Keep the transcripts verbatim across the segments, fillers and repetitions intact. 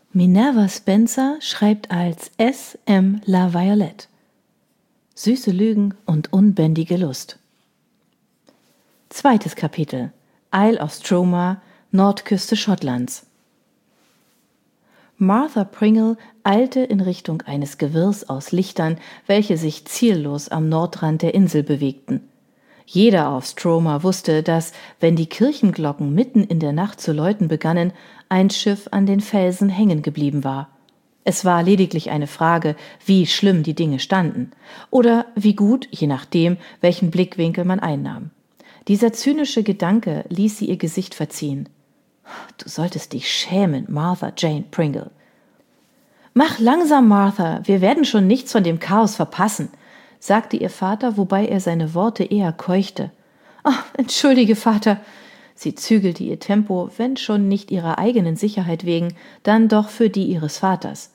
Minerva Spencer schreibt als S M La Violette. Süße Lügen und unbändige Lust. Zweites Kapitel. Isle of Stromar, Nordküste Schottlands. Martha Pringle eilte in Richtung eines Gewirrs aus Lichtern, welche sich ziellos am Nordrand der Insel bewegten. Jeder auf Stromar wusste, dass, wenn die Kirchenglocken mitten in der Nacht zu läuten begannen, ein Schiff an den Felsen hängen geblieben war. Es war lediglich eine Frage, wie schlimm die Dinge standen, oder wie gut, je nachdem, welchen Blickwinkel man einnahm. Dieser zynische Gedanke ließ sie ihr Gesicht verziehen. »Du solltest dich schämen, Martha Jane Pringle.« »Mach langsam, Martha, wir werden schon nichts von dem Chaos verpassen«, sagte ihr Vater, wobei er seine Worte eher keuchte. »Ach, entschuldige, Vater.« Sie zügelte ihr Tempo, wenn schon nicht ihrer eigenen Sicherheit wegen, dann doch für die ihres Vaters.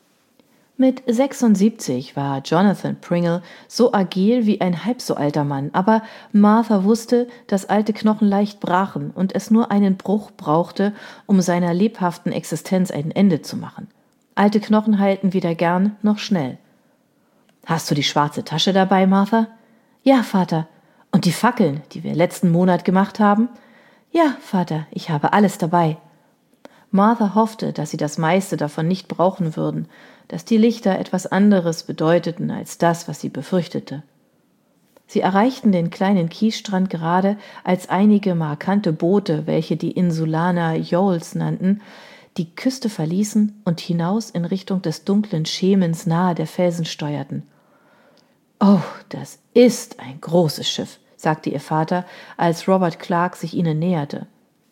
Mit sechsundsiebzig war Jonathan Pringle so agil wie ein halb so alter Mann, aber Martha wusste, dass alte Knochen leicht brachen und es nur einen Bruch brauchte, um seiner lebhaften Existenz ein Ende zu machen. Alte Knochen heilten weder gern noch schnell. »Hast du die schwarze Tasche dabei, Martha?« »Ja, Vater.« »Und die Fackeln, die wir letzten Monat gemacht haben?« »Ja, Vater, ich habe alles dabei.« Martha hoffte, dass sie das meiste davon nicht brauchen würden, dass die Lichter etwas anderes bedeuteten als das, was sie befürchtete. Sie erreichten den kleinen Kiesstrand gerade, als einige markante Boote, welche die Insulaner Yawls nannten, die Küste verließen und hinaus in Richtung des dunklen Schemens nahe der Felsen steuerten. »Oh, das ist ein großes Schiff«, sagte ihr Vater, als Robert Clark sich ihnen näherte.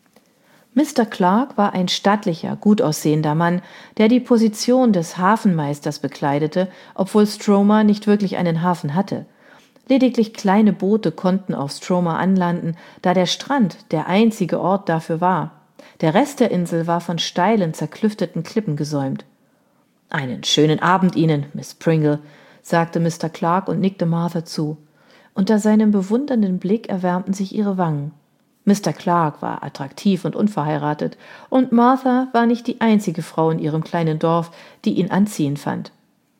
Mister Clark war ein stattlicher, gut aussehender Mann, der die Position des Hafenmeisters bekleidete, obwohl Stromar nicht wirklich einen Hafen hatte. Lediglich kleine Boote konnten auf Stromar anlanden, da der Strand der einzige Ort dafür war. Der Rest der Insel war von steilen, zerklüfteten Klippen gesäumt. »Einen schönen Abend Ihnen, Miss Pringle«, sagte Mister Clark und nickte Martha zu. Unter seinem bewundernden Blick erwärmten sich ihre Wangen. Mister Clark war attraktiv und unverheiratet, und Martha war nicht die einzige Frau in ihrem kleinen Dorf, die ihn anziehend fand.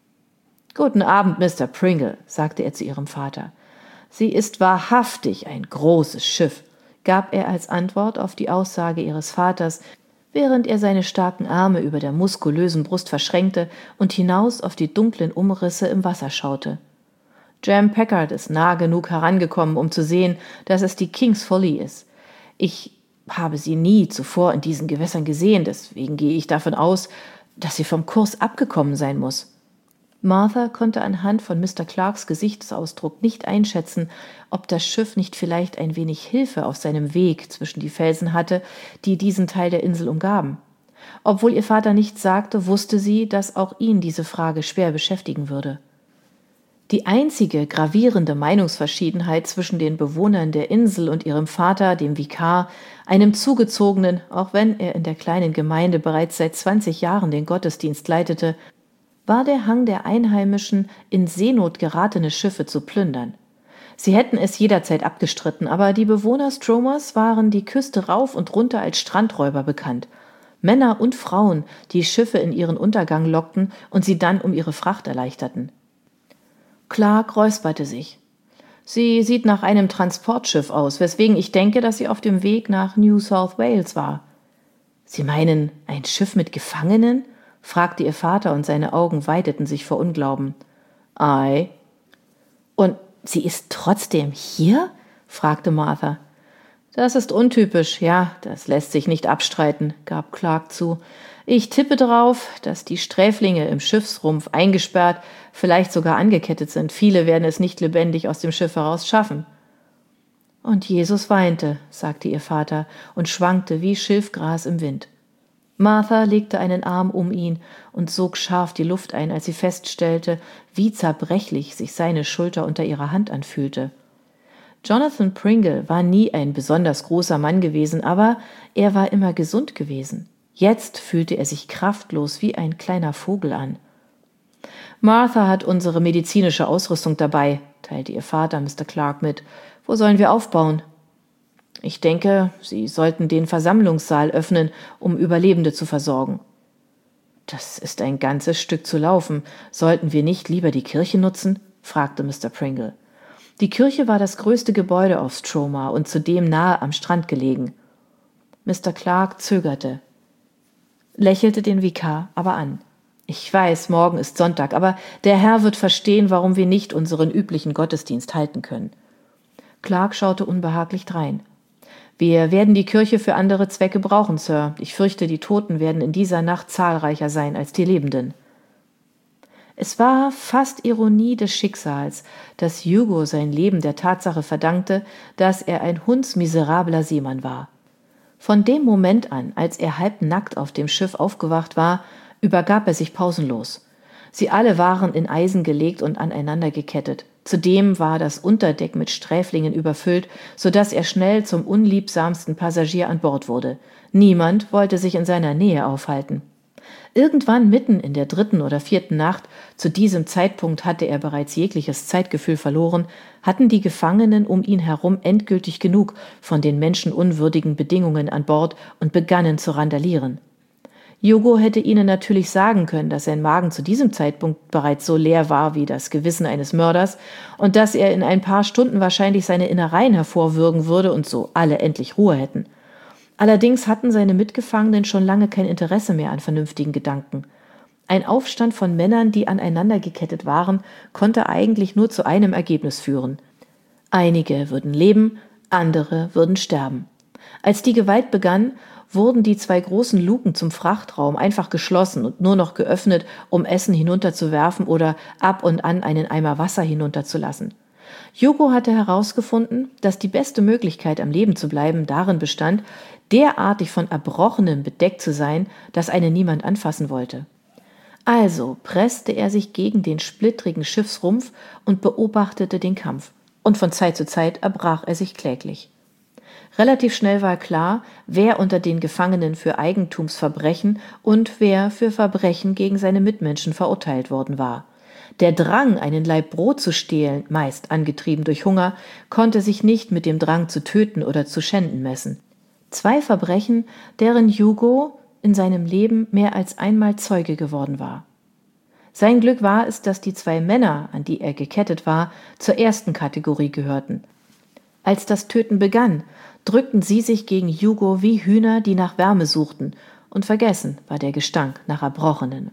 »Guten Abend, Mister Pringle«, sagte er zu ihrem Vater. »Sie ist wahrhaftig ein großes Schiff«, gab er als Antwort auf die Aussage ihres Vaters, während er seine starken Arme über der muskulösen Brust verschränkte und hinaus auf die dunklen Umrisse im Wasser schaute. »Jem Packard ist nah genug herangekommen, um zu sehen, dass es die King's Folly ist. Ich habe sie nie zuvor in diesen Gewässern gesehen, deswegen gehe ich davon aus, dass sie vom Kurs abgekommen sein muss.« Martha konnte anhand von Mister Clarks Gesichtsausdruck nicht einschätzen, ob das Schiff nicht vielleicht ein wenig Hilfe auf seinem Weg zwischen die Felsen hatte, die diesen Teil der Insel umgaben. Obwohl ihr Vater nichts sagte, wusste sie, dass auch ihn diese Frage schwer beschäftigen würde. Die einzige gravierende Meinungsverschiedenheit zwischen den Bewohnern der Insel und ihrem Vater, dem Vikar, einem Zugezogenen, auch wenn er in der kleinen Gemeinde bereits seit zwanzig Jahren den Gottesdienst leitete, war der Hang der Einheimischen, in Seenot geratene Schiffe zu plündern. Sie hätten es jederzeit abgestritten, aber die Bewohner Stromars waren die Küste rauf und runter als Strandräuber bekannt. Männer und Frauen, die Schiffe in ihren Untergang lockten und sie dann um ihre Fracht erleichterten. Clark räusperte sich. »Sie sieht nach einem Transportschiff aus, weswegen ich denke, dass sie auf dem Weg nach New South Wales war.« »Sie meinen, ein Schiff mit Gefangenen?« fragte ihr Vater, und seine Augen weiteten sich vor Unglauben. »Ei.« »Und sie ist trotzdem hier?« fragte Martha. »Das ist untypisch, ja, das lässt sich nicht abstreiten«, gab Clark zu. »Ich tippe darauf, dass die Sträflinge im Schiffsrumpf eingesperrt, vielleicht sogar angekettet sind. Viele werden es nicht lebendig aus dem Schiff heraus schaffen.« »Und Jesus weinte«, sagte ihr Vater und schwankte wie Schilfgras im Wind. Martha legte einen Arm um ihn und sog scharf die Luft ein, als sie feststellte, wie zerbrechlich sich seine Schulter unter ihrer Hand anfühlte. Jonathan Pringle war nie ein besonders großer Mann gewesen, aber er war immer gesund gewesen. Jetzt fühlte er sich kraftlos wie ein kleiner Vogel an. »Martha hat unsere medizinische Ausrüstung dabei«, teilte ihr Vater Mister Clark mit. »Wo sollen wir aufbauen?« »Ich denke, Sie sollten den Versammlungssaal öffnen, um Überlebende zu versorgen.« »Das ist ein ganzes Stück zu laufen. Sollten wir nicht lieber die Kirche nutzen?« fragte Mister Pringle. Die Kirche war das größte Gebäude auf Stroma und zudem nahe am Strand gelegen. Mister Clark zögerte, lächelte den Vikar aber an. »Ich weiß, morgen ist Sonntag, aber der Herr wird verstehen, warum wir nicht unseren üblichen Gottesdienst halten können.« Clark schaute unbehaglich drein. »Wir werden die Kirche für andere Zwecke brauchen, Sir. Ich fürchte, die Toten werden in dieser Nacht zahlreicher sein als die Lebenden.« Es war fast Ironie des Schicksals, dass Hugo sein Leben der Tatsache verdankte, dass er ein hundsmiserabler Seemann war. Von dem Moment an, als er halbnackt auf dem Schiff aufgewacht war, übergab er sich pausenlos. Sie alle waren in Eisen gelegt und aneinander gekettet. Zudem war das Unterdeck mit Sträflingen überfüllt, so dass er schnell zum unliebsamsten Passagier an Bord wurde. Niemand wollte sich in seiner Nähe aufhalten. Irgendwann mitten in der dritten oder vierten Nacht, zu diesem Zeitpunkt hatte er bereits jegliches Zeitgefühl verloren, hatten die Gefangenen um ihn herum endgültig genug von den menschenunwürdigen Bedingungen an Bord und begannen zu randalieren. Hugo hätte ihnen natürlich sagen können, dass sein Magen zu diesem Zeitpunkt bereits so leer war wie das Gewissen eines Mörders und dass er in ein paar Stunden wahrscheinlich seine Innereien hervorwürgen würde und so alle endlich Ruhe hätten. Allerdings hatten seine Mitgefangenen schon lange kein Interesse mehr an vernünftigen Gedanken. Ein Aufstand von Männern, die aneinander gekettet waren, konnte eigentlich nur zu einem Ergebnis führen. Einige würden leben, andere würden sterben. Als die Gewalt begann, wurden die zwei großen Luken zum Frachtraum einfach geschlossen und nur noch geöffnet, um Essen hinunterzuwerfen oder ab und an einen Eimer Wasser hinunterzulassen. Hugo hatte herausgefunden, dass die beste Möglichkeit, am Leben zu bleiben, darin bestand, derartig von Erbrochenem bedeckt zu sein, dass einen niemand anfassen wollte. Also presste er sich gegen den splittrigen Schiffsrumpf und beobachtete den Kampf. Und von Zeit zu Zeit erbrach er sich kläglich. Relativ schnell war klar, wer unter den Gefangenen für Eigentumsverbrechen und wer für Verbrechen gegen seine Mitmenschen verurteilt worden war. Der Drang, einen Laib Brot zu stehlen, meist angetrieben durch Hunger, konnte sich nicht mit dem Drang zu töten oder zu schänden messen. Zwei Verbrechen, deren Hugo in seinem Leben mehr als einmal Zeuge geworden war. Sein Glück war es, dass die zwei Männer, an die er gekettet war, zur ersten Kategorie gehörten. Als das Töten begann, drückten sie sich gegen Hugo wie Hühner, die nach Wärme suchten, und vergessen war der Gestank nach Erbrochenen.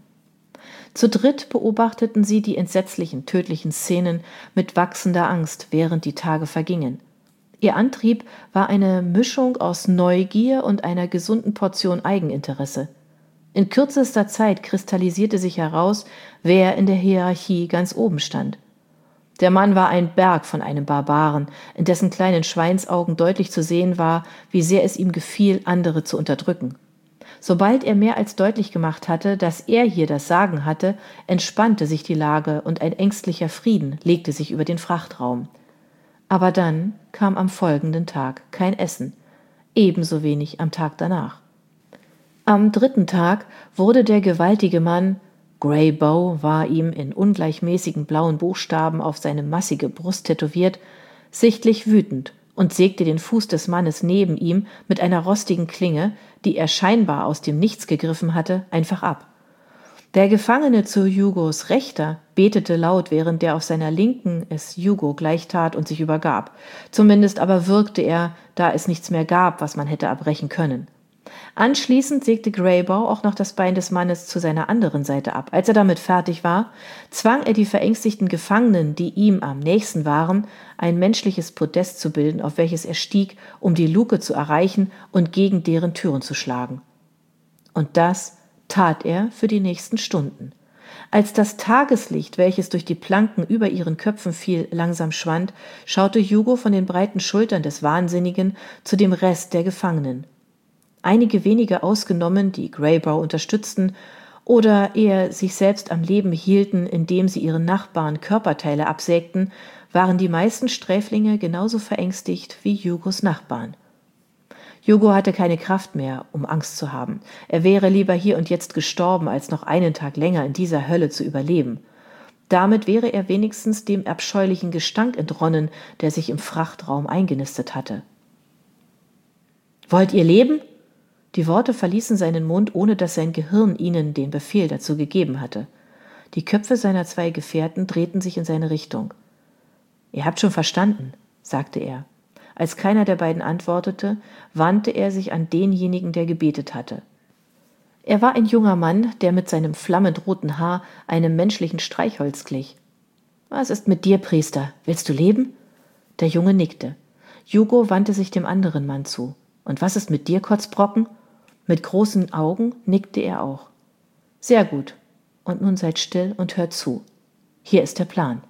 Zu dritt beobachteten sie die entsetzlichen, tödlichen Szenen mit wachsender Angst, während die Tage vergingen. Ihr Antrieb war eine Mischung aus Neugier und einer gesunden Portion Eigeninteresse. In kürzester Zeit kristallisierte sich heraus, wer in der Hierarchie ganz oben stand. Der Mann war ein Berg von einem Barbaren, in dessen kleinen Schweinsaugen deutlich zu sehen war, wie sehr es ihm gefiel, andere zu unterdrücken. Sobald er mehr als deutlich gemacht hatte, dass er hier das Sagen hatte, entspannte sich die Lage und ein ängstlicher Frieden legte sich über den Frachtraum. Aber dann kam am folgenden Tag kein Essen, ebenso wenig am Tag danach. Am dritten Tag wurde der gewaltige Mann, Grey Bow war ihm in ungleichmäßigen blauen Buchstaben auf seine massige Brust tätowiert, sichtlich wütend und sägte den Fuß des Mannes neben ihm mit einer rostigen Klinge, die er scheinbar aus dem Nichts gegriffen hatte, einfach ab. Der Gefangene zu Hugos Rechter betete laut, während der auf seiner Linken es Hugo gleichtat und sich übergab. Zumindest aber wirkte er, da es nichts mehr gab, was man hätte erbrechen können. Anschließend sägte Greybow auch noch das Bein des Mannes zu seiner anderen Seite ab. Als er damit fertig war, zwang er die verängstigten Gefangenen, die ihm am nächsten waren, ein menschliches Podest zu bilden, auf welches er stieg, um die Luke zu erreichen und gegen deren Türen zu schlagen. Und das tat er für die nächsten Stunden. Als das Tageslicht, welches durch die Planken über ihren Köpfen fiel, langsam schwand, schaute Hugo von den breiten Schultern des Wahnsinnigen zu dem Rest der Gefangenen. Einige wenige ausgenommen, die Greybow unterstützten oder eher sich selbst am Leben hielten, indem sie ihren Nachbarn Körperteile absägten, waren die meisten Sträflinge genauso verängstigt wie Hugos Nachbarn. Hugo hatte keine Kraft mehr, um Angst zu haben. Er wäre lieber hier und jetzt gestorben, als noch einen Tag länger in dieser Hölle zu überleben. Damit wäre er wenigstens dem abscheulichen Gestank entronnen, der sich im Frachtraum eingenistet hatte. »Wollt ihr leben?« Die Worte verließen seinen Mund, ohne dass sein Gehirn ihnen den Befehl dazu gegeben hatte. Die Köpfe seiner zwei Gefährten drehten sich in seine Richtung. »Ihr habt schon verstanden«, sagte er. Als keiner der beiden antwortete, wandte er sich an denjenigen, der gebetet hatte. Er war ein junger Mann, der mit seinem flammend roten Haar einem menschlichen Streichholz glich. »Was ist mit dir, Priester? Willst du leben?« Der Junge nickte. Hugo wandte sich dem anderen Mann zu. »Und was ist mit dir, Kotzbrocken?« Mit großen Augen nickte er auch. »Sehr gut. Und nun seid still und hört zu. Hier ist der Plan.